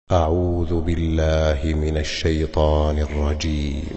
أعوذ بالله من الشيطان الرجيم.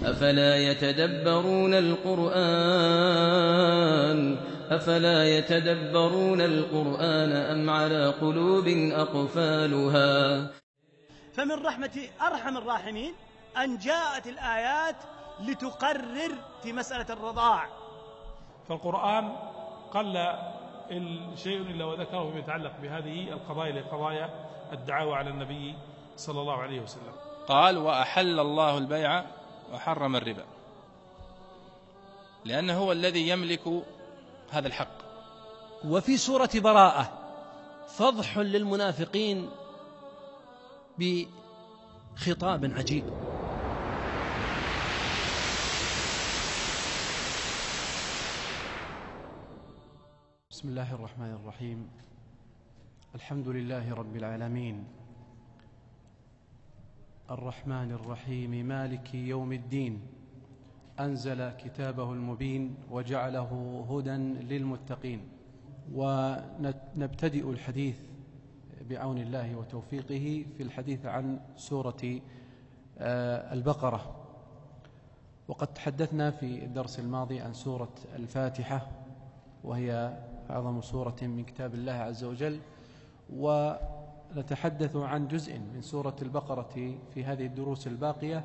أفلا يتدبرون القرآن أم على قلوب أقفالها. فمن رحمة أرحم الراحمين أن جاءت الآيات لتقرر في مسألة الرضاع. فالقرآن قل شيء إلا وذكره فيما يتعلق بهذه القضايا لقضايا الدعاوى على النبي صلى الله عليه وسلم. قال: وأحل الله البيع وحرم الربا، لأنه هو الذي يملك هذا الحق. وفي سورة براءة فضح للمنافقين بخطاب عجيب. بسم الله الرحمن الرحيم. الحمد لله رب العالمين، الرحمن الرحيم، مالك يوم الدين، أنزل كتابه المبين وجعله هدى للمتقين. ونبتدئ الحديث بعون الله وتوفيقه في الحديث عن سورة البقرة. وقد تحدثنا في الدرس الماضي عن سورة الفاتحة، وهي أعظم سورة من كتاب الله عز وجل، ونتحدث عن جزء من سورة البقرة في هذه الدروس الباقية.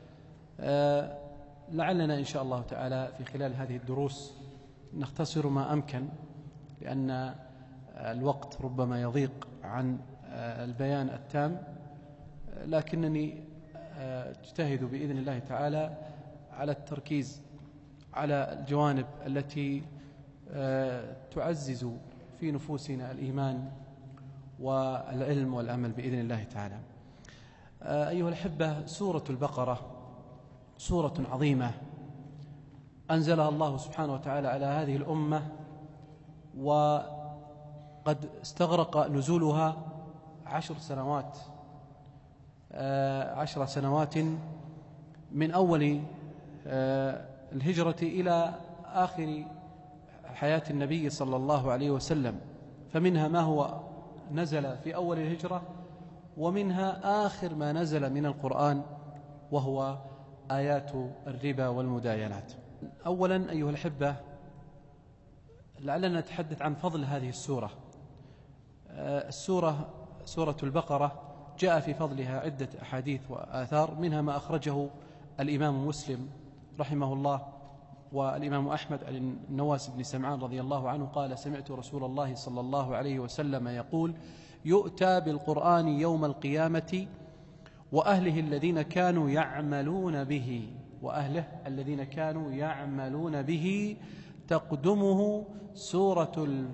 لعلنا إن شاء الله تعالى في خلال هذه الدروس نختصر ما أمكن، لأن الوقت ربما يضيق عن البيان التام، لكنني أجتهد بإذن الله تعالى على التركيز على الجوانب التي تعزز في نفوسنا الإيمان والعلم والأمل بإذن الله تعالى. أيها الأحبة، سورة البقرة سورة عظيمة أنزلها الله سبحانه وتعالى على هذه الأمة، وقد استغرق نزولها 10 سنوات من أول الهجرة إلى آخر حياة النبي صلى الله عليه وسلم. فمنها ما هو نزل في أول الهجرة، ومنها آخر ما نزل من القرآن وهو آيات الربا والمداينات. أولا أيها الأحبة، لعلنا نتحدث عن فضل هذه السورة. سورة البقرة جاء في فضلها عدة أحاديث وآثار، منها ما أخرجه الإمام مسلم رحمه الله والإمام أحمد عن النواس بن سمعان رضي الله عنه قال: سمعت رسول الله صلى الله عليه وسلم يقول: يؤتى بالقرآن يوم القيامة وأهله الذين كانوا يعملون به تقدمه سورة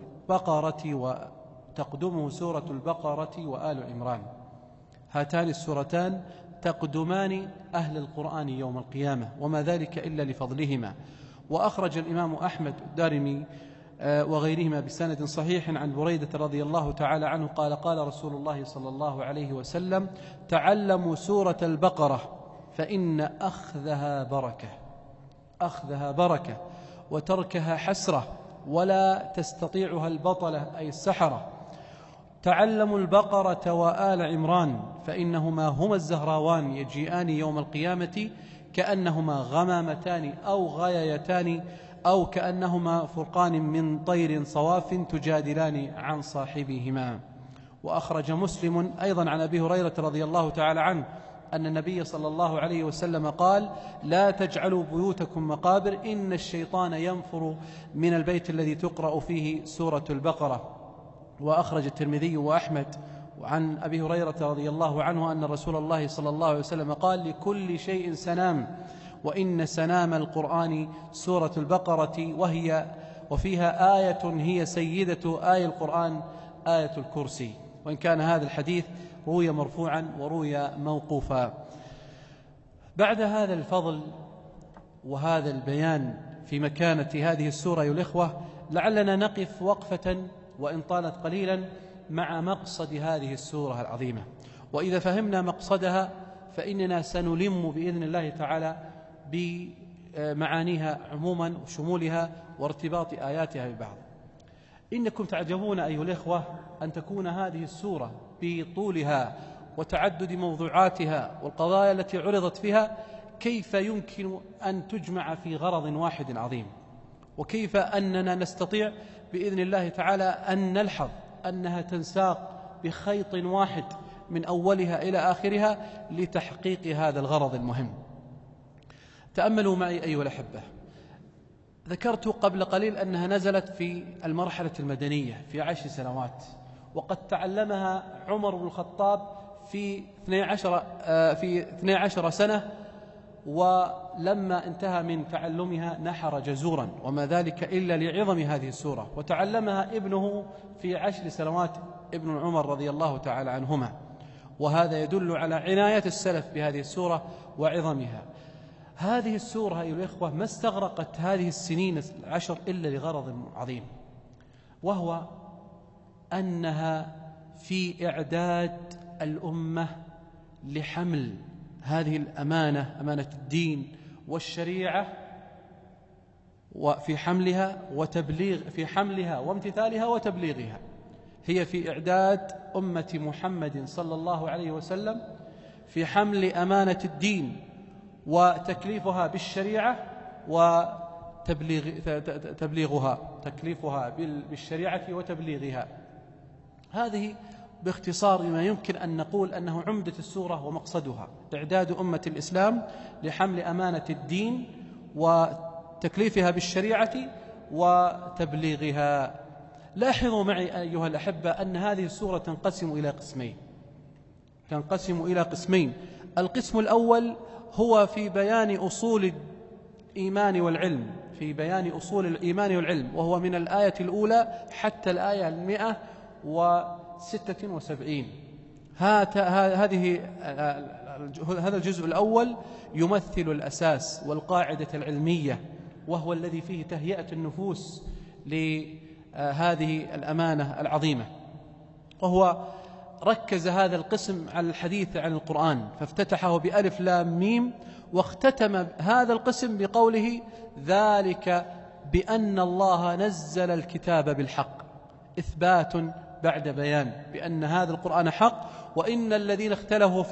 البقرة وآل عمران. هاتان السورتان تقدمان أهل القرآن يوم القيامة، وما ذلك إلا لفضلهما. وأخرج الإمام أحمد الدارمي وغيرهما بسند صحيح عن بريدة رضي الله تعالى عنه قال: قال رسول الله صلى الله عليه وسلم: تعلموا سورة البقرة فإن أخذها بركة وتركها حسرة ولا تستطيعها البطلة أي السحرة. تعلموا البقرة وآل عمران فإنهما هما الزهراوان يجيئان يوم القيامة كأنهما غمامتان أو غيايتان أو كأنهما فرقان من طير صواف تجادلان عن صاحبهما. وأخرج مسلم أيضا عن أبي هريرة رضي الله تعالى عنه أن النبي صلى الله عليه وسلم قال: لا تجعلوا بيوتكم مقابر، إن الشيطان ينفر من البيت الذي تقرأ فيه سورة البقرة. وأخرج الترمذي وأحمد عن أبي هريرة رضي الله عنه أن رسول الله صلى الله عليه وسلم قال: لكل شيء سنام، وإن سنام القرآن سورة البقرة، وفيها آية هي سيدة آي القرآن، آية الكرسي. وإن كان هذا الحديث روي مرفوعا وروي موقوفا. بعد هذا الفضل وهذا البيان في مكانة هذه السورة أيها الإخوة، لعلنا نقف وقفة وإن طالت قليلا مع مقصد هذه السورة العظيمة. وإذا فهمنا مقصدها فإننا سنلم بإذن الله تعالى بمعانيها عموما وشمولها وارتباط آياتها ببعض. إنكم تعجبون أيها الإخوة أن تكون هذه السورة بطولها وتعدد موضوعاتها والقضايا التي عرضت فيها كيف يمكن أن تجمع في غرض واحد عظيم، وكيف أننا نستطيع بإذن الله تعالى أن نلحظ أنها تنساق بخيط واحد من أولها إلى آخرها لتحقيق هذا الغرض المهم. تأملوا معي أيها الأحبة، ذكرت قبل قليل أنها نزلت في المرحلة المدنية في 10 سنوات، وقد تعلمها عمر بن الخطاب في 12 سنة، ولما انتهى من تعلمها نحر جزورا، وما ذلك إلا لعظم هذه السورة. وتعلمها ابنه في 10 سنوات، ابن عمر رضي الله تعالى عنهما، وهذا يدل على عناية السلف بهذه السورة وعظمها. هذه السورة أيها الإخوة ما استغرقت هذه السنين 10 إلا لغرض عظيم، وهو أنها في إعداد الأمة لحمل هذه الأمانة، أمانة الدين والشريعة، وفي حملها وامتثالها وتبليغها. هي في إعداد أمة محمد صلى الله عليه وسلم في حمل أمانة الدين وتكليفها بالشريعة تكليفها بالشريعة وتبليغها. هذه باختصار ما يمكن أن نقول أنه عمدة السورة ومقصدها إعداد أمة الإسلام لحمل أمانة الدين وتكليفها بالشريعة وتبليغها. لاحظوا معي أيها الأحبة أن هذه السورة تنقسم إلى قسمين. القسم الأول هو في بيان أصول الإيمان والعلم، وهو من الآية الأولى حتى الآية 176. هذا الجزء الأول يمثل الأساس والقاعدة العلمية، وهو الذي فيه تهيئة النفوس لهذه الأمانة العظيمة. وهو ركز هذا القسم على الحديث عن القرآن، فافتتحه بألف لام ميم، واختتم هذا القسم بقوله: ذلك بأن الله نزل الكتاب بالحق، إثبات بعد بيان بأن هذا القرآن حق، وإن الذين اختلفوا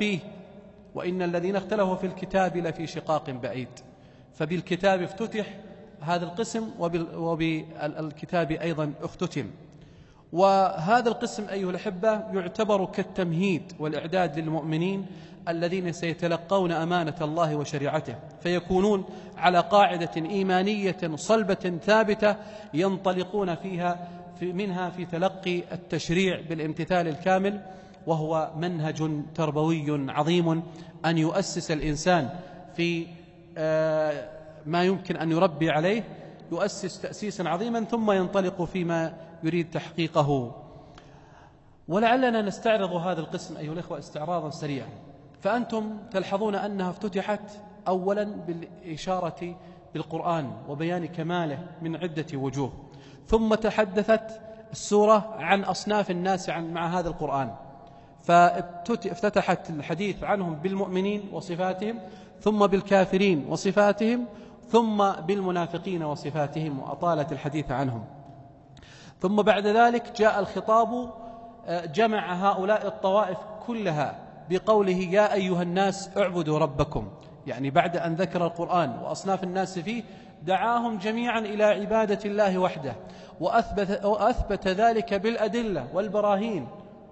في الكتاب لفي شقاق بعيد. فبالكتاب افتتح هذا القسم، وبالكتاب أيضا اختتم. وهذا القسم أيها الأحبة يعتبر كالتمهيد والإعداد للمؤمنين الذين سيتلقون أمانة الله وشريعته، فيكونون على قاعدة إيمانية صلبة ثابتة ينطلقون منها في تلقي التشريع بالامتثال الكامل، وهو منهج تربوي عظيم أن يؤسس الإنسان في ما يمكن أن يربي عليه، يؤسس تأسيسا عظيما ثم ينطلق فيما يريد تحقيقه. ولعلنا نستعرض هذا القسم أيها الأخوة استعراضا سريعا. فأنتم تلحظون أنها افتتحت أولا بالإشارة بالقرآن وبيان كماله من عدة وجوه، ثم تحدثت السورة عن أصناف الناس مع هذا القرآن، فافتتحت الحديث عنهم بالمؤمنين وصفاتهم، ثم بالكافرين وصفاتهم، ثم بالمنافقين وصفاتهم، وأطالت الحديث عنهم. ثم بعد ذلك جاء الخطاب جمع هؤلاء الطوائف كلها بقوله: يا أيها الناس اعبدوا ربكم، يعني بعد أن ذكر القرآن وأصناف الناس فيه دعاهم جميعا إلى عبادة الله وحده، وأثبت ذلك بالأدلة والبراهين،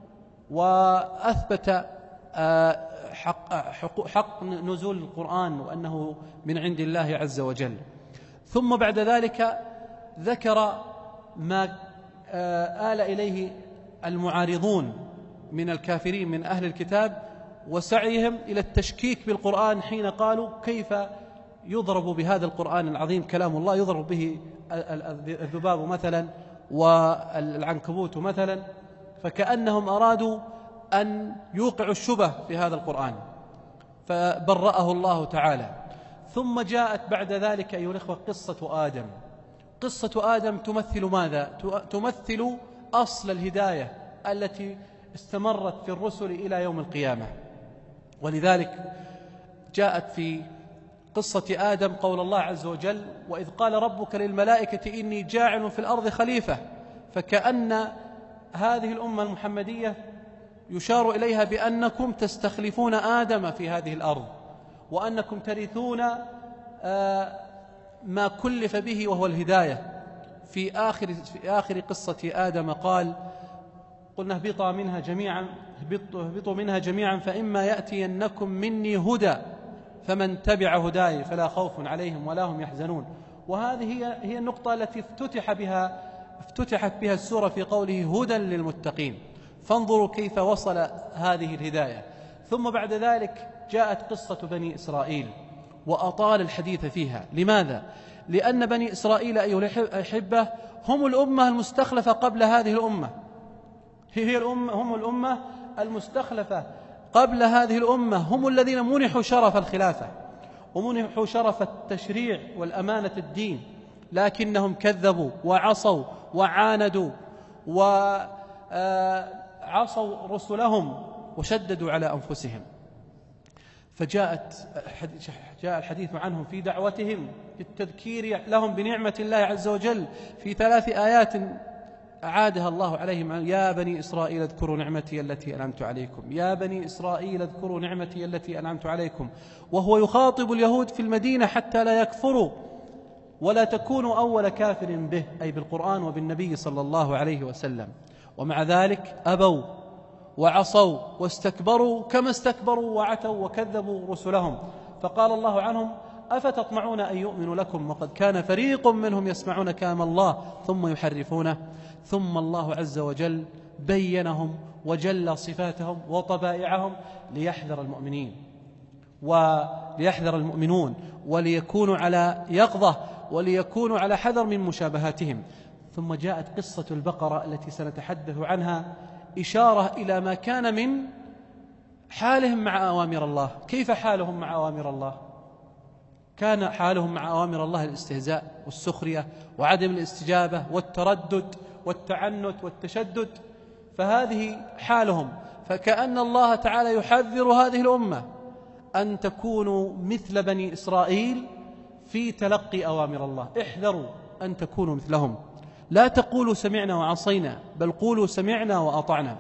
وأثبت حق نزول القرآن وأنه من عند الله عز وجل. ثم بعد ذلك ذكر ما آل إليه المعارضون من الكافرين من أهل الكتاب وسعيهم إلى التشكيك بالقرآن، حين قالوا: كيف يضرب بهذا القرآن العظيم كلام الله، يضرب به الذباب مثلا والعنكبوت مثلا، فكأنهم أرادوا أن يوقعوا الشبه في هذا القرآن، فبرأه الله تعالى. ثم جاءت بعد ذلك أيها الأخوة قصة آدم تمثل ماذا؟ تمثل أصل الهداية التي استمرت في الرسل إلى يوم القيامة. ولذلك جاءت في قصة آدم قول الله عز وجل: وإذ قال ربك للملائكة إني جاعل في الأرض خليفة. فكأن هذه الأمة المحمدية يشار إليها بأنكم تستخلفون آدم في هذه الأرض، وأنكم ترثون ما كلف به وهو الهداية. في آخر قصة آدم قال: قلنا اهبطوا منها جميعا فإما يأتينكم مني هدى فمن تبع هداي فلا خوف عليهم ولا هم يحزنون. وهذه هي النقطة التي افتتحت بها السورة في قوله هدى للمتقين. فانظروا كيف وصل هذه الهداية. ثم بعد ذلك جاءت قصة بني إسرائيل وأطال الحديث فيها. لماذا؟ لأن بني إسرائيل أيها الأحبة هم الأمة المستخلفة قبل هذه الأمة، هم الأمة المستخلفة قبل هذه الأمة، هم الذين منحوا شرف الخلافة ومنحوا شرف التشريع والأمانة الدين، لكنهم كذبوا وعصوا وعاندوا وعصوا رسلهم وشددوا على أنفسهم. فجاء الحديث عنهم في دعوتهم بالتذكير لهم بنعمة الله عز وجل في 3 آيات أعادها الله عليهم: يا بني إسرائيل اذكروا نعمتي التي أنعمت عليكم، يا بني إسرائيل اذكروا نعمتي التي أنعمت عليكم. وهو يخاطب اليهود في المدينة حتى لا يكفروا ولا تكونوا أول كافر به، أي بالقرآن وبالنبي صلى الله عليه وسلم. ومع ذلك أبوا وعصوا واستكبروا كما استكبروا وعتوا وكذبوا رسلهم. فقال الله عنهم: أفتطمعون أن يؤمنوا لكم وقد كان فريق منهم يسمعون كلام الله ثم يحرفونه. ثم الله عز وجل بينهم وجل صفاتهم وطبائعهم ليحذر المؤمنون وليكونوا على يقظة وليكونوا على حذر من مشابهاتهم. ثم جاءت قصة البقرة التي سنتحدث عنها إشارة إلى ما كان من حالهم مع أوامر الله. كيف حالهم مع أوامر الله؟ كان حالهم مع أوامر الله الاستهزاء والسخرية وعدم الاستجابة والتردد والتعنت والتشدد، فهذه حالهم. فكأن الله تعالى يحذر هذه الأمة أن تكونوا مثل بني إسرائيل في تلقي أوامر الله. احذروا أن تكونوا مثلهم، لا تقولوا سمعنا وعصينا، بل قولوا سمعنا وأطعنا.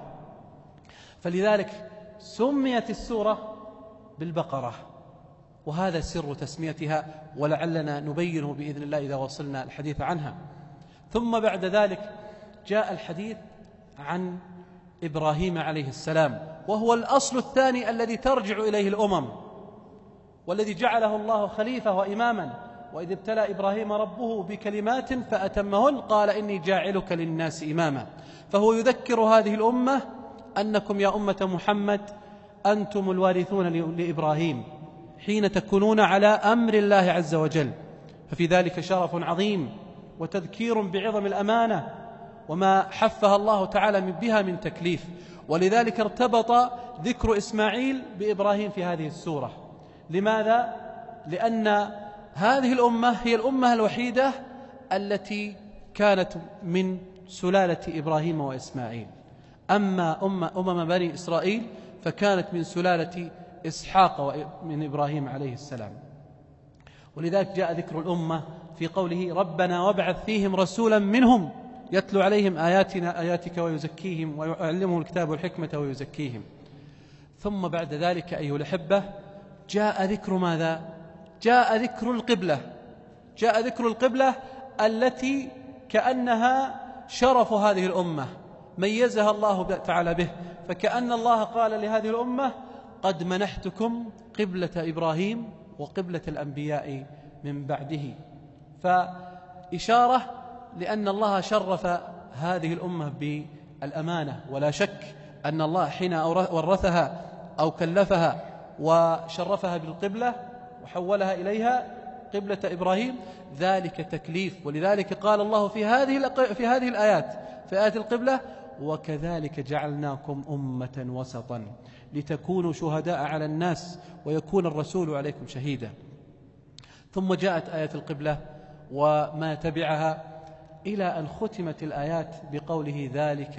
فلذلك سميت السورة بالبقرة، وهذا سر تسميتها، ولعلنا نبينه بإذن الله إذا وصلنا الحديث عنها. ثم بعد ذلك جاء الحديث عن إبراهيم عليه السلام، وهو الأصل الثاني الذي ترجع إليه الأمم، والذي جعله الله خليفة وإماما. وإذ ابتلى إبراهيم ربه بكلمات فأتمهن قال إني جاعلك للناس إماما. فهو يذكر هذه الأمة أنكم يا أمة محمد أنتم الوارثون لإبراهيم حين تكونون على أمر الله عز وجل. ففي ذلك شرف عظيم وتذكير بعظم الأمانة وما حفها الله تعالى بها من تكليف. ولذلك ارتبط ذكر إسماعيل بإبراهيم في هذه السورة. لماذا؟ لأن هذه الأمة هي الأمة الوحيدة التي كانت من سلالة إبراهيم وإسماعيل. أما أمم بني إسرائيل فكانت من سلالة إسحاق من إبراهيم عليه السلام. ولذلك جاء ذكر الأمة في قوله ربنا وابعث فيهم رسولا منهم يتلو عليهم آياتك ويزكيهم ويعلمهم الكتاب والحكمة ويزكيهم. ثم بعد ذلك أيها الأحبة جاء ذكر ماذا؟ جاء ذكر القبلة. جاء ذكر القبلة التي كأنها شرف هذه الأمة ميزها الله تعالى به. فكأن الله قال لهذه الأمة قد منحتكم قبلة إبراهيم وقبلة الأنبياء من بعده. فإشارة لأن الله شرف هذه الأمة بالأمانة. ولا شك أن الله حين ورثها أو كلفها وشرفها بالقبلة وحولها إليها قبلة إبراهيم ذلك تكليف. ولذلك قال الله في هذه الآيات في آيات القبلة وكذلك جعلناكم أمة وسطا لتكونوا شهداء على الناس ويكون الرسول عليكم شهيدا. ثم جاءت آية القبلة وما تبعها إلى أن ختمت الآيات بقوله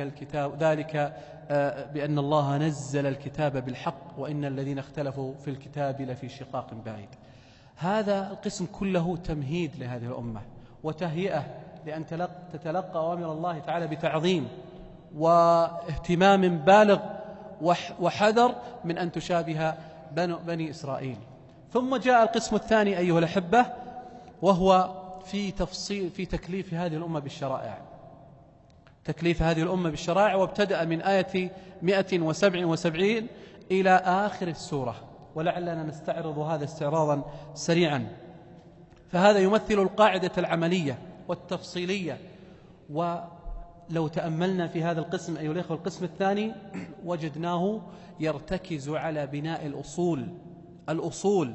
ذلك بأن الله نزل الكتاب بالحق وإن الذين اختلفوا في الكتاب لفي شقاق بعيد. هذا القسم كله تمهيد لهذه الأمة وتهيئة لأن تتلقى أوامر الله تعالى بتعظيم واهتمام بالغ وحذر من أن تشابه بني إسرائيل. ثم جاء القسم الثاني أيها الأحبة، وهو في تكليف هذه الأمة بالشرائع، تكليف هذه الأمة بالشرائع، وابتدأ من آية 177 إلى آخر السورة، ولعلنا نستعرض هذا استعراضا سريعا. فهذا يمثل القاعدة العملية والتفصيلية. ولو تأملنا في هذا القسم أيها الأخوة، القسم الثاني، وجدناه يرتكز على بناء الأصول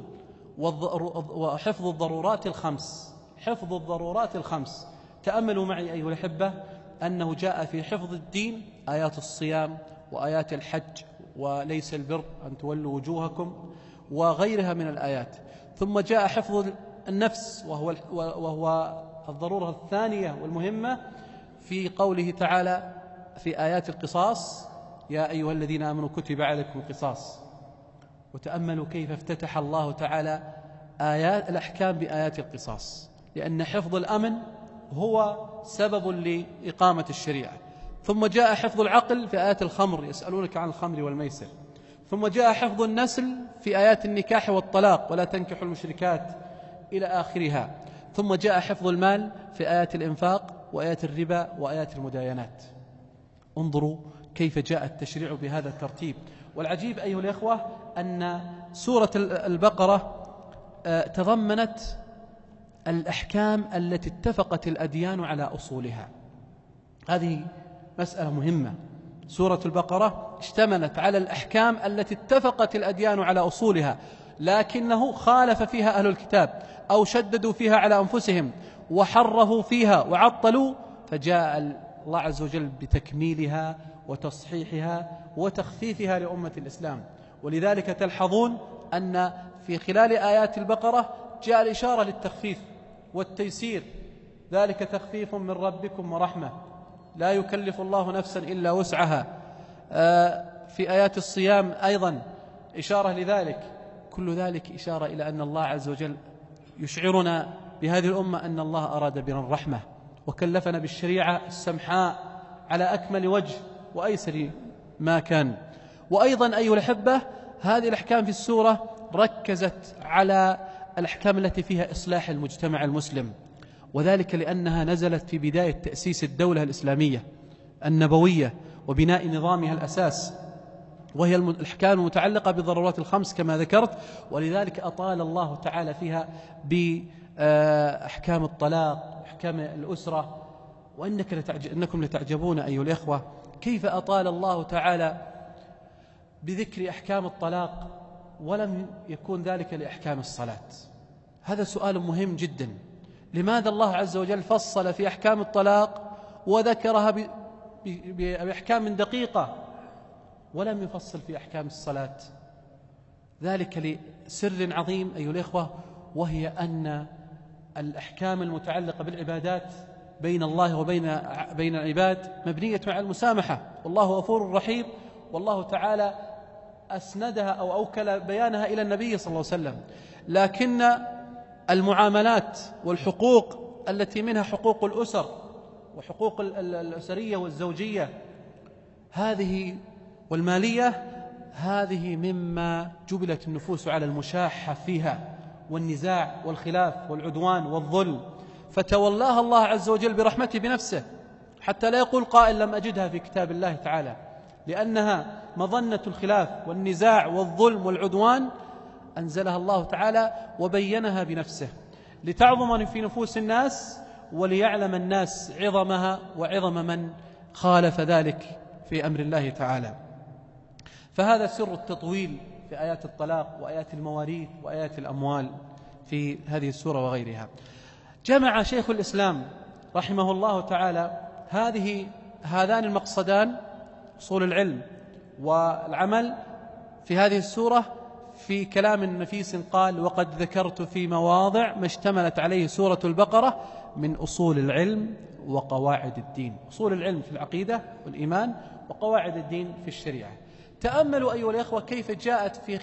وحفظ الضرورات الخمس، حفظ الضرورات الخمس. تأملوا معي أيها الأحبة أنه جاء في حفظ الدين آيات الصيام وآيات الحج وليس البر أن تولوا وجوهكم وغيرها من الآيات. ثم جاء حفظ النفس وهو الضرورة الثانية والمهمة في قوله تعالى في آيات القصاص: يا أيها الذين آمنوا كتب عليكم القصاص. وتأملوا كيف افتتح الله تعالى آيات الأحكام بآيات القصاص، لأن حفظ الأمن هو سبب لإقامة الشريعة. ثم جاء حفظ العقل في آيات الخمر: يسألونك عن الخمر والميسر. ثم جاء حفظ النسل في آيات النكاح والطلاق: ولا تنكحوا المشركات إلى آخرها. ثم جاء حفظ المال في آيات الإنفاق وآيات الربا وآيات المداينات. انظروا كيف جاء التشريع بهذا الترتيب. والعجيب أيها الأخوة أن سورة البقرة تضمنت الأحكام التي اتفقت الأديان على أصولها. هذه مسألة مهمة. سورة البقرة اشتملت على الأحكام التي اتفقت الأديان على أصولها، لكنه خالف فيها أهل الكتاب أو شددوا فيها على أنفسهم وحرفوا فيها وعطلوا، فجاء الله عز وجل بتكميلها وتصحيحها وتخفيفها لأمة الإسلام. ولذلك تلحظون أن في خلال آيات البقرة جاء الإشارة للتخفيف والتيسير: ذلك تخفيف من ربكم ورحمة، لا يكلف الله نفسا إلا وسعها. في آيات الصيام أيضا إشارة لذلك. كل ذلك إشارة إلى أن الله عز وجل يشعرنا بهذه الأمة أن الله أراد بنا الرحمة، وكلفنا بالشريعة السمحاء على أكمل وجه وأيسر ما كان. وأيضا أيها الأحبة هذه الأحكام في السورة ركزت على الأحكام التي فيها إصلاح المجتمع المسلم، وذلك لأنها نزلت في بداية تأسيس الدولة الإسلامية النبوية وبناء نظامها الأساس، وهي الأحكام المتعلقة بالضرورات الخمس كما ذكرت. ولذلك أطال الله تعالى فيها بأحكام الطلاق، أحكام الأسرة. وإنكم لتعجبون أيها الإخوة كيف أطال الله تعالى بذكر أحكام الطلاق ولم يكون ذلك لأحكام الصلاة. هذا سؤال مهم جدا. لماذا الله عز وجل فصل في أحكام الطلاق وذكرها بأحكام دقيقة ولم يفصل في أحكام الصلاة؟ ذلك لسر عظيم أيها الإخوة، وهي أن الأحكام المتعلقة بالعبادات بين الله وبين العباد مبنية على المسامحة، والله غفور رحيم. والله تعالى أسندها أو أوكل بيانها إلى النبي صلى الله عليه وسلم. لكن المعاملات والحقوق التي منها حقوق الأسر وحقوق الأسرية والزوجية هذه والمالية، هذه مما جبلت النفوس على المشاحة فيها والنزاع والخلاف والعدوان والظلم، فتولاها الله عز وجل برحمته بنفسه، حتى لا يقول قائل لم أجدها في كتاب الله تعالى، لأنها مظنة الخلاف والنزاع والظلم والعدوان أنزلها الله تعالى وبينها بنفسه لتعظم في نفوس الناس، وليعلم الناس عظمها وعظم من خالف ذلك في أمر الله تعالى. فهذا سر التطويل في آيات الطلاق وآيات المواريث وآيات الأموال في هذه السورة وغيرها. جمع شيخ الإسلام رحمه الله تعالى هذان المقصدان، أصول العلم والعمل، في هذه السورة في كلام نفيس قال: وقد ذكرت في مواضع ما اشتملت عليه سورة البقرة من أصول العلم وقواعد الدين. أصول العلم في العقيدة والإيمان، وقواعد الدين في الشريعة. تأملوا أيها الأخوة كيف جاءت في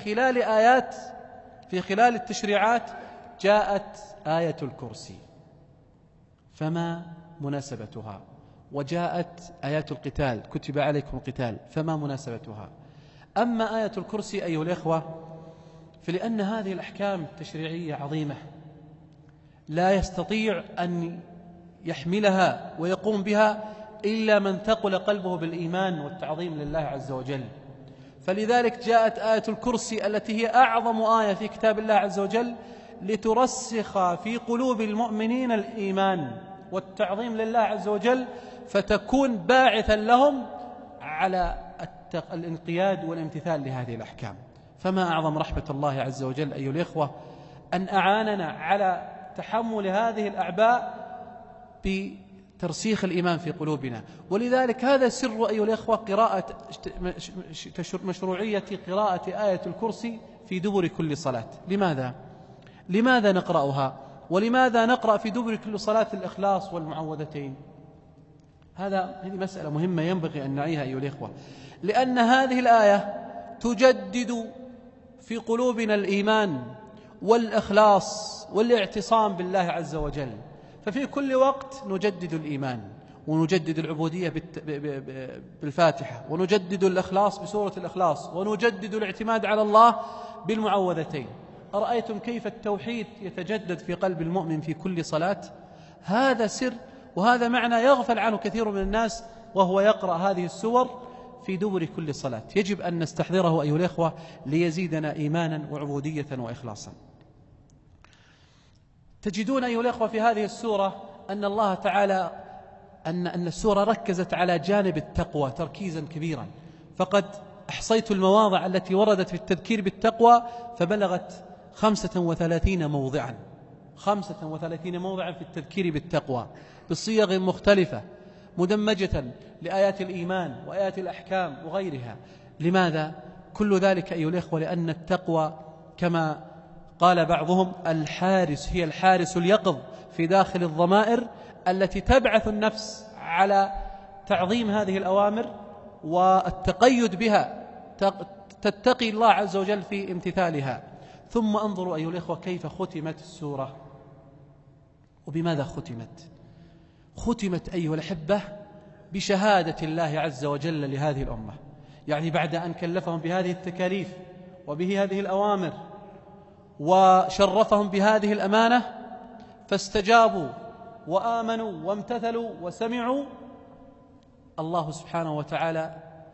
خلال التشريعات جاءت آية الكرسي، فما مناسبتها؟ وجاءت آيات القتال، كتب عليكم القتال، فما مناسبتها؟ أما آية الكرسي أيها الإخوة فلأن هذه الأحكام التشريعية عظيمة لا يستطيع أن يحملها ويقوم بها إلا من ثقل قلبه بالإيمان والتعظيم لله عز وجل. فلذلك جاءت آية الكرسي التي هي أعظم آية في كتاب الله عز وجل لترسخ في قلوب المؤمنين الإيمان والتعظيم لله عز وجل، فتكون باعثا لهم على الانقياد والامتثال لهذه الأحكام. فما أعظم رحمة الله عز وجل أيها الإخوة أن أعاننا على تحمل هذه الأعباء بترسيخ الإيمان في قلوبنا. ولذلك هذا سر أيها الإخوة مشروعية قراءة آية الكرسي في دبر كل صلاة. لماذا نقرأها؟ ولماذا نقرأ في دبر كل صلاة الإخلاص والمعوذتين؟ هذه مسألة مهمة ينبغي أن نعيها أيها الإخوة، لأن هذه الآية تجدد في قلوبنا الإيمان والإخلاص والاعتصام بالله عز وجل. ففي كل وقت نجدد الإيمان ونجدد العبودية بالفاتحة، ونجدد الإخلاص بسورة الإخلاص، ونجدد الاعتماد على الله بالمعوذتين. أرأيتم كيف التوحيد يتجدد في قلب المؤمن في كل صلاة؟ هذا سر وهذا معنى يغفل عنه كثير من الناس وهو يقرأ هذه السور في دبر كل صلاة. يجب أن نستحضره أيها الإخوة ليزيدنا إيمانا وعبودية وإخلاصا. تجدون أيها الإخوة في هذه السورة أن الله تعالى أن السورة ركزت على جانب التقوى تركيزا كبيرا، فقد أحصيت المواضع التي وردت في التذكير بالتقوى فبلغت 35 موضعا، 35 موضعا في التذكير بالتقوى بصيغ مختلفة مدمجة لآيات الإيمان وآيات الأحكام وغيرها. لماذا؟ كل ذلك أيها الإخوة لأن التقوى كما قال بعضهم الحارس، هي الحارس اليقظ في داخل الضمائر التي تبعث النفس على تعظيم هذه الأوامر والتقيد بها، تتقي الله عز وجل في امتثالها. ثم انظروا أيها الإخوة كيف ختمت السورة. وبماذا ختمت؟ ختمت أيها الأحبة بشهادة الله عز وجل لهذه الأمة، يعني بعد أن كلفهم بهذه التكاليف وبهذه الأوامر وشرفهم بهذه الأمانة فاستجابوا وآمنوا وامتثلوا وسمعوا، الله سبحانه وتعالى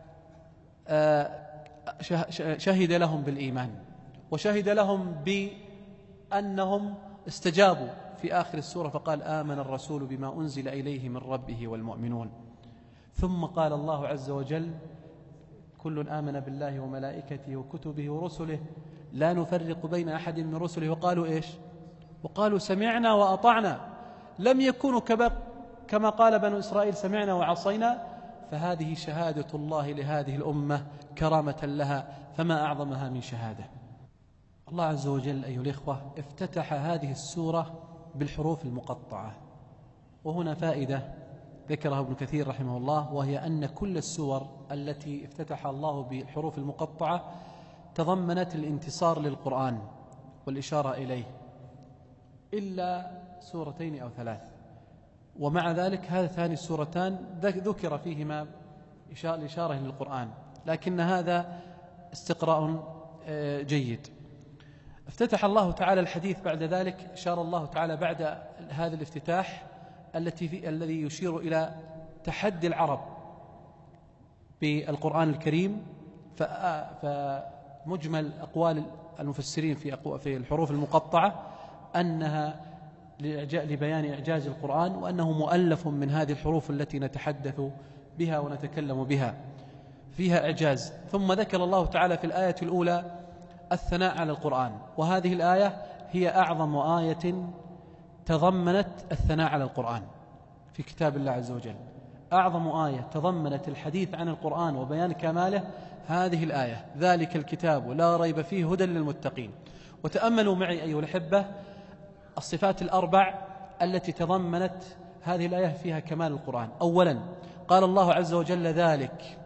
شهد لهم بالإيمان وشهد لهم بأنهم استجابوا في آخر السورة فقال آمن الرسول بما أنزل إليه من ربه والمؤمنون. ثم قال الله عز وجل كل آمن بالله وملائكته وكتبه ورسله لا نفرق بين أحد من رسله وقالوا إيش؟ وقالوا سمعنا وأطعنا. لم يكونوا كما قال بنو إسرائيل سمعنا وعصينا. فهذه شهادة الله لهذه الأمة كرامة لها، فما أعظمها من شهادة. الله عز وجل أيها الإخوة افتتح هذه السورة بالحروف المقطعة، وهنا فائدة ذكرها ابن كثير رحمه الله، وهي أن كل السور التي افتتح الله بالحروف المقطعة تضمنت الانتصار للقرآن والإشارة إليه إلا سورتين أو 3، ومع ذلك هاتان السورتان ذكر فيهما الإشارة للقرآن، لكن هذا استقراء جيد. افتتح الله تعالى الحديث بعد ذلك، أشار الله تعالى بعد هذا الافتتاح الذي يشير إلى تحدي العرب بالقرآن الكريم. فمجمل أقوال المفسرين في الحروف المقطعة أنها لبيان إعجاز القرآن، وأنه مؤلف من هذه الحروف التي نتحدث بها ونتكلم بها، فيها إعجاز. ثم ذكر الله تعالى في الآية الأولى الثناء على القرآن، وهذه الآية هي أعظم آية تضمنت الثناء على القرآن في كتاب الله عز وجل. أعظم آية تضمنت الحديث عن القرآن وبيان كماله هذه الآية، ذلك الكتاب لا ريب فيه هدى للمتقين. وتأملوا معي أيها الأحبة الصفات الأربع التي تضمنت هذه الآية فيها كمال القرآن. أولا قال الله عز وجل ذلك،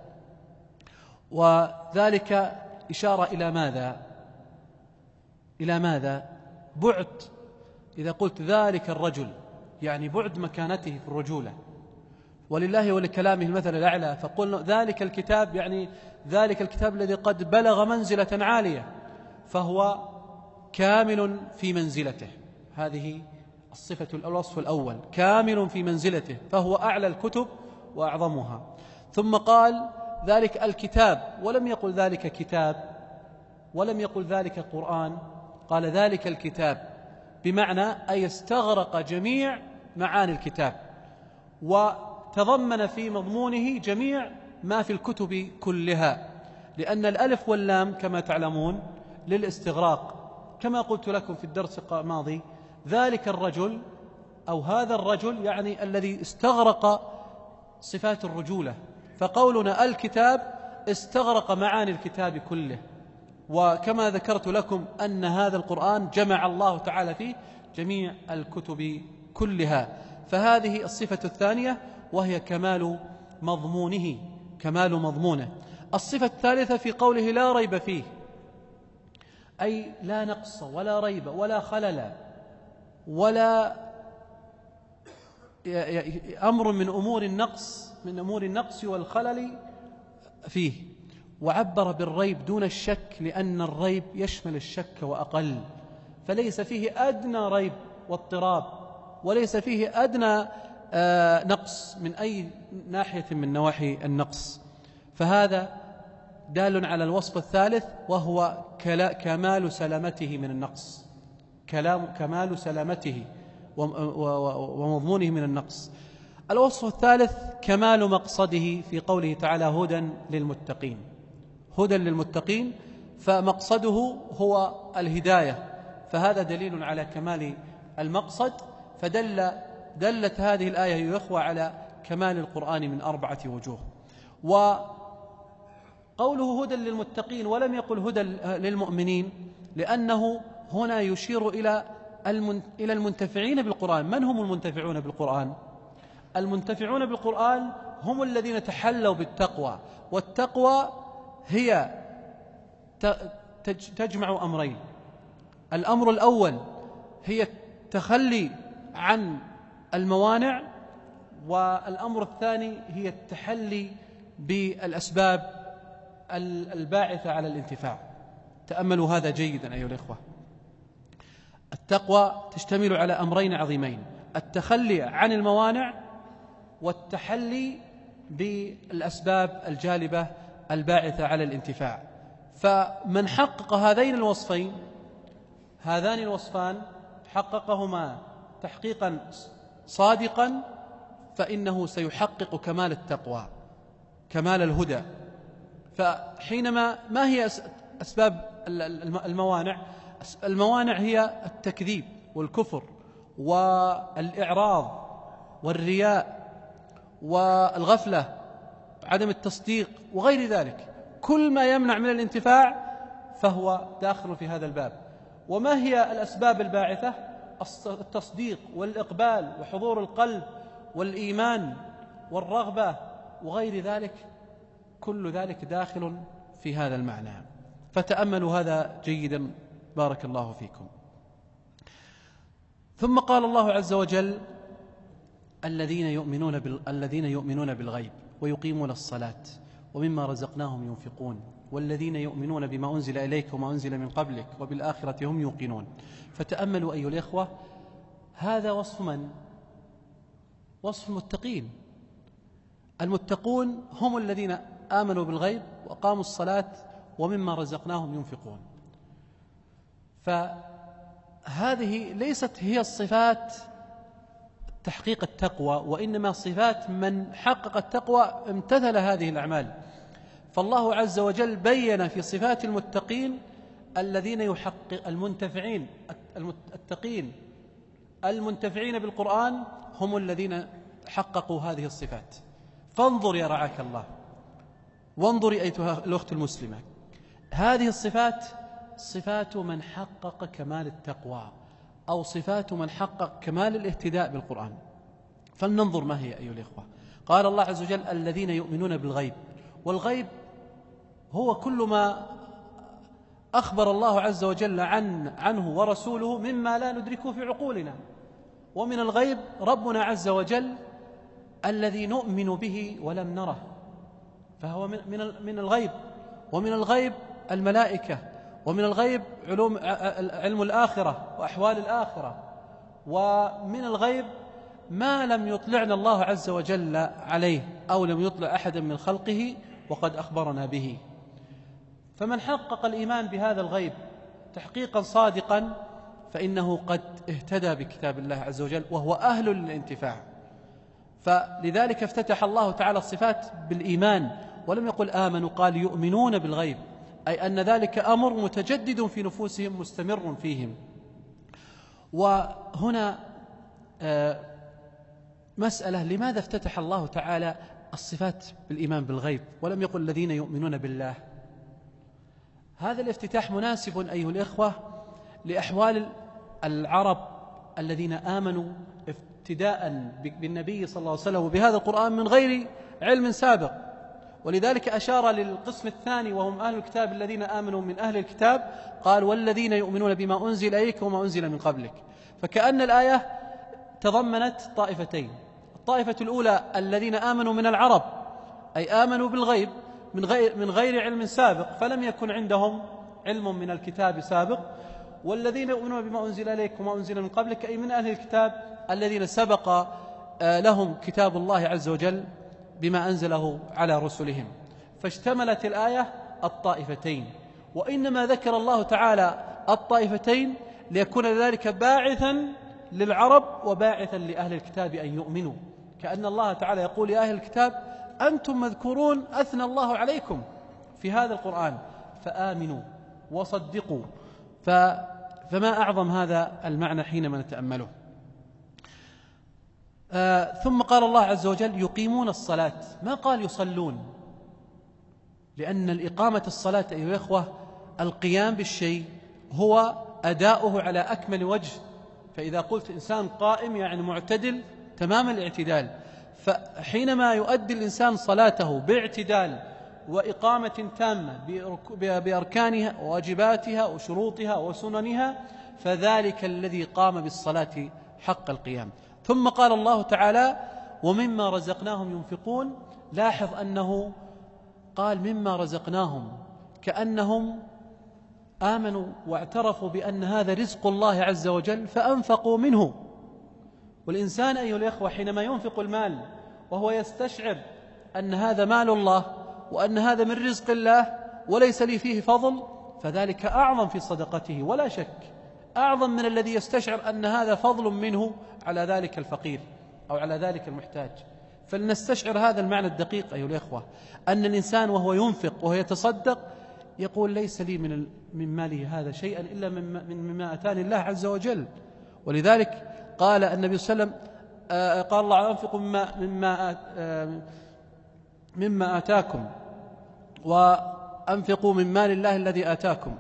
وذلك إشارة إلى ماذا؟ إلى ماذا؟ بعد. إذا قلت ذلك الرجل يعني بعد مكانته في الرجولة، ولله ولكلامه المثل الأعلى، فقلنا ذلك الكتاب يعني ذلك الكتاب الذي قد بلغ منزلة عالية، فهو كامل في منزلته. هذه الوصف الأول، كامل في منزلته، فهو أعلى الكتب وأعظمها. ثم قال ذلك الكتاب، ولم يقل ذلك كتاب، ولم يقل ذلك قرآن، قال ذلك الكتاب، بمعنى أي استغرق جميع معاني الكتاب، وتضمن في مضمونه جميع ما في الكتب كلها، لأن الألف واللام كما تعلمون للاستغراق، كما قلت لكم في الدرس الماضي، ذلك الرجل أو هذا الرجل يعني الذي استغرق صفات الرجولة، فقولنا الكتاب استغرق معاني الكتاب كله. وكما ذكرت لكم أن هذا القرآن جمع الله تعالى فيه جميع الكتب كلها، فهذه الصفة الثانية وهي كمال مضمونه. الصفة الثالثة في قوله لا ريب فيه، أي لا نقص ولا ريب ولا خلل ولا أمر من أمور النقص والخلل فيه. وعبر بالريب دون الشك، لأن الريب يشمل الشك وأقل، فليس فيه أدنى ريب واضطراب، وليس فيه أدنى نقص من أي ناحية من نواحي النقص. فهذا دال على الوصف الثالث، وهو كمال سلامته من النقص، كمال سلامته ومضمونه من النقص. الوصف الثالث كمال مقصده في قوله تعالى هدى للمتقين، فمقصده هو الهداية، فهذا دليل على كمال المقصد. فدلت هذه الآية يا إخوة على كمال القرآن من 4 وجوه. وقوله هدى للمتقين ولم يقل هدى للمؤمنين، لأنه هنا يشير إلى المنتفعين بالقرآن. من هم المنتفعون بالقرآن؟ المنتفعون بالقرآن هم الذين تحلوا بالتقوى، والتقوى هي تجمع أمرين. الأمر الأول هي التخلي عن الموانع، والأمر الثاني هي التحلي بالأسباب الباعثة على الانتفاع. تأملوا هذا جيدا أيها الإخوة. التقوى تشتمل على أمرين عظيمين: التخلي عن الموانع، والتحلي بالأسباب الجالبة الباعثة على الانتفاع. فمن حقق هذان الوصفان حققهما تحقيقا صادقا، فإنه سيحقق كمال التقوى، كمال الهدى. فحينما ما هي أسباب الموانع؟ الموانع هي التكذيب والكفر والإعراض والرياء والغفلة، عدم التصديق وغير ذلك. كل ما يمنع من الانتفاع فهو داخل في هذا الباب. وما هي الأسباب الباعثة؟ التصديق والإقبال وحضور القلب والإيمان والرغبة وغير ذلك، كل ذلك داخل في هذا المعنى. فتأملوا هذا جيدا بارك الله فيكم. ثم قال الله عز وجل: الذين يؤمنون بالغيب ويقيمون الصلاة ومما رزقناهم ينفقون والذين يؤمنون بما أنزل إليك وما أنزل من قبلك وبالآخرة هم يوقنون. فتأملوا أيها الإخوة، هذا وصف من؟ وصف المتقين. المتقون هم الذين آمنوا بالغيب وأقاموا الصلاة ومما رزقناهم ينفقون. فهذه ليست هي الصفات تحقيق التقوى، وإنما صفات من حقق التقوى امتثل هذه الأعمال. فالله عز وجل بين في صفات المتقين الذين يحقق التقين المنتفعين بالقرآن هم الذين حققوا هذه الصفات. فانظر يا رعاك الله، وانظري أيتها الأخت المسلمة، هذه الصفات صفات من حقق كمال التقوى، أو صفات من حقق كمال الاهتداء بالقرآن. فلننظر ما هي أيها الإخوة. قال الله عز وجل: الذين يؤمنون بالغيب. والغيب هو كل ما أخبر الله عز وجل عنه ورسوله مما لا ندركه في عقولنا. ومن الغيب ربنا عز وجل الذي نؤمن به ولم نره، فهو من الغيب، ومن الغيب الملائكة، ومن الغيب علم الآخرة وأحوال الآخرة، ومن الغيب ما لم يطلعنا الله عز وجل عليه أو لم يطلع أحدا من خلقه وقد أخبرنا به. فمن حقق الإيمان بهذا الغيب تحقيقا صادقا فإنه قد اهتدى بكتاب الله عز وجل وهو أهل للانتفاع. فلذلك افتتح الله تعالى الصفات بالإيمان، ولم يقل آمنوا، قال يؤمنون بالغيب، أي أن ذلك أمر متجدد في نفوسهم مستمر فيهم. وهنا مسألة، لماذا افتتح الله تعالى الصفات بالإيمان بالغيب ولم يقل الذين يؤمنون بالله؟ هذا الافتتاح مناسب أيها الإخوة لأحوال العرب الذين آمنوا ابتداء بالنبي صلى الله عليه وسلم وبهذا القرآن من غير علم سابق، ولذلك أشار للقسم الثاني وهم أهل الكتاب الذين آمنوا من أهل الكتاب، قال والذين يؤمنون بما أنزل إليك وما أنزل من قبلك. فكأن الآية تضمنت طائفتين: الطائفة الأولى الذين آمنوا من العرب، أي آمنوا بالغيب من غير علم سابق، فلم يكن عندهم علم من الكتاب سابق، والذين يؤمنون بما أنزل إليك وما أنزل من قبلك، أي من أهل الكتاب الذين سبق لهم كتاب الله عز وجل بما أنزله على رسلهم. فاشتملت الآية الطائفتين، وإنما ذكر الله تعالى الطائفتين ليكون ذلك باعثا للعرب وباعثا لأهل الكتاب أن يؤمنوا، كأن الله تعالى يقول يا أهل الكتاب أنتم مذكورون أثنى الله عليكم في هذا القرآن فآمنوا وصدقوا. فما أعظم هذا المعنى حينما نتأمله. ثم قال الله عز وجل يقيمون الصلاة، ما قال يصلون، لأن الإقامة الصلاة أيها الإخوة القيام بالشيء هو أداؤه على أكمل وجه. فإذا قلت إنسان قائم يعني معتدل تمام الاعتدال، فحينما يؤدي الإنسان صلاته باعتدال وإقامة تامة بأركانها وواجباتها وشروطها وسننها، فذلك الذي قام بالصلاة حق القيام. ثم قال الله تعالى ومما رزقناهم ينفقون. لاحظ أنه قال مما رزقناهم، كأنهم آمنوا واعترفوا بأن هذا رزق الله عز وجل فأنفقوا منه. والإنسان أيها الإخوة حينما ينفق المال وهو يستشعر أن هذا مال الله وأن هذا من رزق الله وليس لي فيه فضل، فذلك أعظم في صدقته ولا شك، أعظم من الذي يستشعر أن هذا فضل منه على ذلك الفقير أو على ذلك المحتاج. فلنستشعر هذا المعنى الدقيق أيها الإخوة، أن الإنسان وهو ينفق وهو يتصدق يقول ليس لي من ماله هذا شيئا إلا مما أتاني الله عز وجل. ولذلك قال النبي صلى الله عليه وسلم قال الله أنفقوا مما آتاكم وأنفقوا من مال الله الذي آتاكم.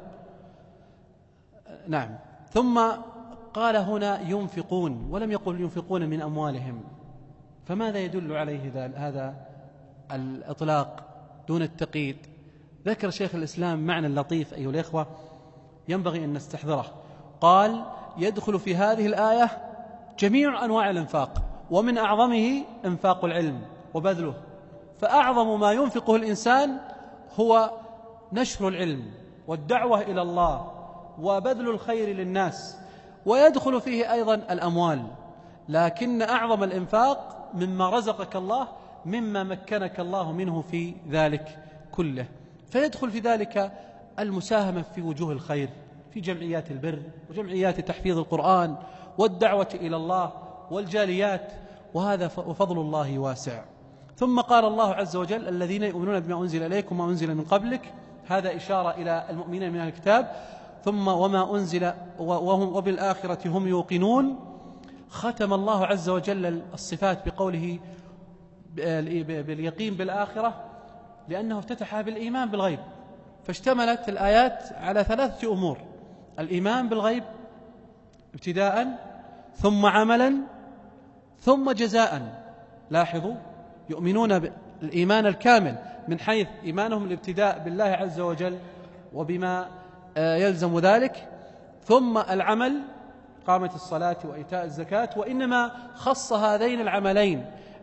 نعم. ثم قال هنا ينفقون ولم يقل ينفقون من أموالهم، فماذا يدل عليه هذا الإطلاق دون التقييد؟ ذكر شيخ الإسلام معنى لطيف أيها الإخوة ينبغي أن نستحضره. قال يدخل في هذه الآية جميع أنواع الإنفاق، ومن أعظمه إنفاق العلم وبذله. فأعظم ما ينفقه الإنسان هو نشر العلم والدعوة إلى الله وبذل الخير للناس، ويدخل فيه أيضا الأموال. لكن أعظم الإنفاق مما رزقك الله، مما مكنك الله منه في ذلك كله. فيدخل في ذلك المساهمة في وجوه الخير، في جمعيات البر وجمعيات تحفيظ القرآن والدعوة إلى الله والجاليات، وهذا فضل الله واسع. ثم قال الله عز وجل الذين يؤمنون بما أنزل إليكم وما أنزل من قبلك، هذا إشارة إلى المؤمنين من الكتاب. ثم وما أنزل وبالآخرة هم يوقنون. ختم الله عز وجل الصفات بقوله باليقين بالآخرة، لأنه افتتحها بالإيمان بالغيب، فاشتملت الآيات على 3 أمور: الإيمان بالغيب ابتداء، ثم عملا، ثم جزاء. لاحظوا يؤمنون بالإيمان الكامل من حيث إيمانهم الابتداء بالله عز وجل وبما يلزم ذلك، ثم العمل قامت الصلاة وإيتاء الزكاة. وإنما خص هذين العملين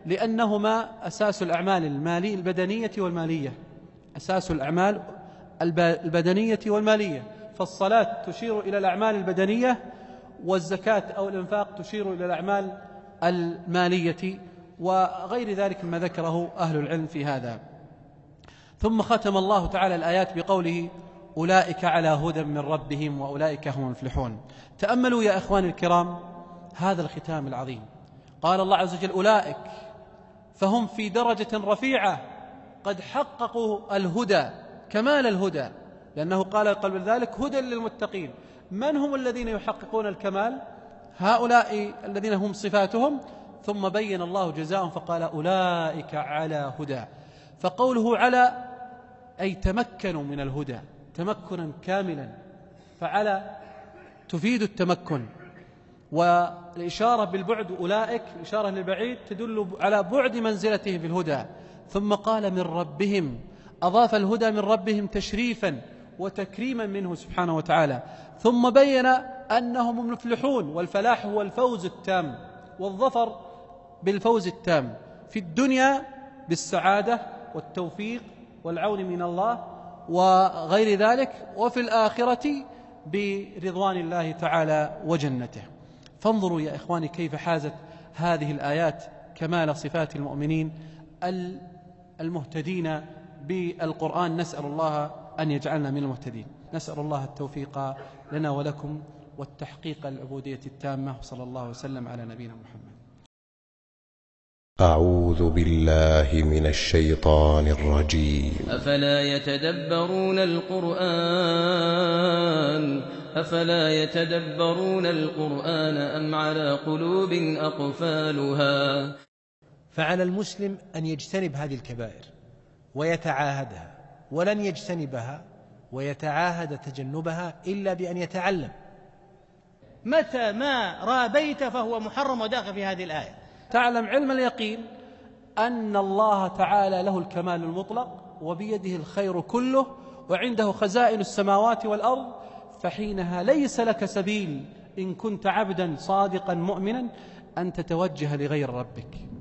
لأنهما أساس الأعمال البدنية والمالية، أساس الأعمال البدنية والمالية. فالصلاة تشير إلى الأعمال البدنية، والزكاة أو الإنفاق تشير إلى الأعمال المالية، وغير ذلك ما ذكره أهل العلم في هذا. ثم ختم الله تعالى الآيات بقوله: أولئك على هدى من ربهم وأولئك هم المفلحون. تأملوا يا إخواني الكرام هذا الختام العظيم. قال الله عز وجل: أولئك، فهم في درجة رفيعة قد حققوا الهدى، كمال الهدى، لأنه قال قبل ذلك: هدى للمتقين. من هم الذين يحققون الكمال؟ هؤلاء الذين هم صفاتهم. ثم بين الله جزاءهم فقال: أولئك على هدى. فقوله على أي تمكنوا من الهدى تمكنا كاملا، فعلى تفيد التمكن، والإشارة بالبعد أولئك الإشارة للبعيد تدل على بعد منزلته في الهدى. ثم قال: من ربهم، أضاف الهدى من ربهم تشريفا وتكريما منه سبحانه وتعالى. ثم بين أنهم المفلحون، والفلاح هو الفوز التام والظفر بالفوز التام في الدنيا بالسعادة والتوفيق والعون من الله وغير ذلك، وفي الآخرة برضوان الله تعالى وجنته. فانظروا يا إخواني كيف حازت هذه الآيات كمال صفات المؤمنين المهتدين بالقرآن. نسأل الله أن يجعلنا من المهتدين. نسأل الله التوفيق لنا ولكم والتحقيق العبودية التامة. صلى الله وسلم على نبينا محمد. أعوذ بالله من الشيطان الرجيم. أفلا يتدبرون القرآن أم على قلوب أقفالها. فعلى المسلم أن يجتنب هذه الكبائر ويتعاهدها، ولن يجتنبها ويتعاهد تجنبها إلا بأن يتعلم. متى ما رابيت فهو محرم وداخل في هذه الآية. تعلم علم اليقين أن الله تعالى له الكمال المطلق وبيده الخير كله وعنده خزائن السماوات والأرض، فحينها ليس لك سبيل إن كنت عبدا صادقا مؤمنا أن تتوجه لغير ربك.